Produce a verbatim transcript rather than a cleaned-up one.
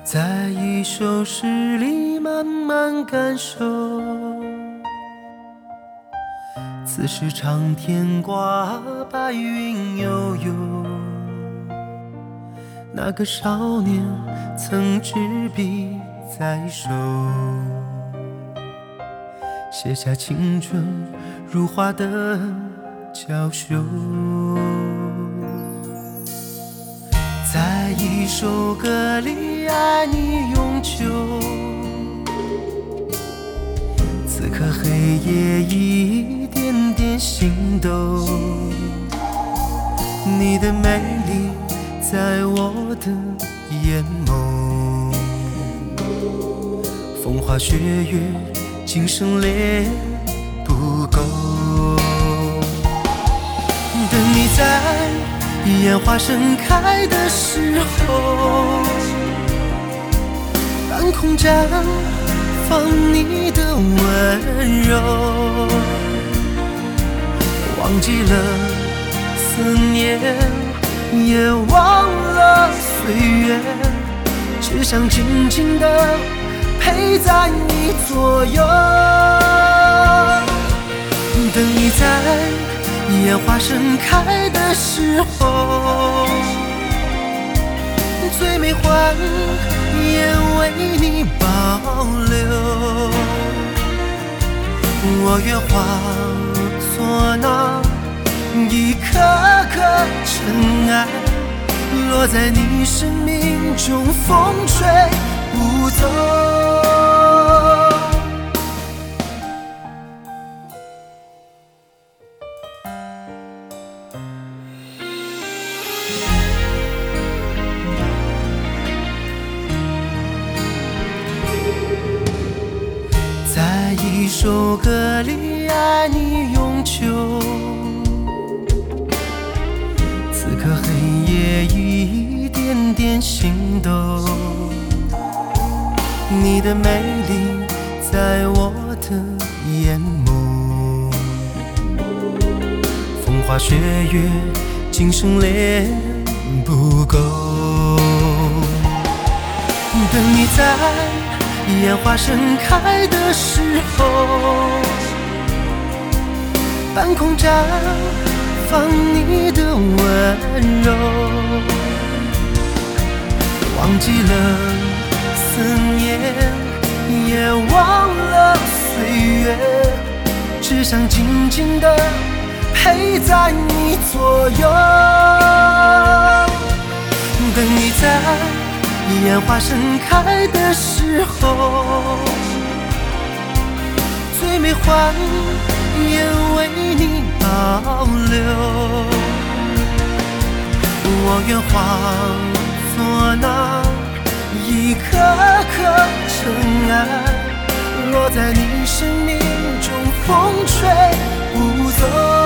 在一首诗里慢慢感受，此时长天挂白云悠悠，那个少年曾执笔在手，写下青春如画的娇羞。在一首歌里爱你永久，此刻黑夜一点点心动，你的美丽在我的眼眸，风花雪月今生恋不够，等你在烟花盛开的时候，半空绽放你的温柔，忘记了思念，也忘了岁月，只想静静地陪在你左右，等你在烟花盛开的时候，最美欢也为你保留，我愿化作那一颗颗尘埃，落在你生命中风吹不走。在一首歌里爱你永久，此刻黑夜一点点心动，你的美丽在我的眼眸，风花雪月今生恋不够，等你在烟花盛开的时候，半空绽放你的温柔，忘记了思念，也忘了岁月，只想静静地陪在你左右，等你在烟花盛开的时候，最美欢也为你保留，我愿化作那一颗颗尘埃，落在你生命中风吹不走。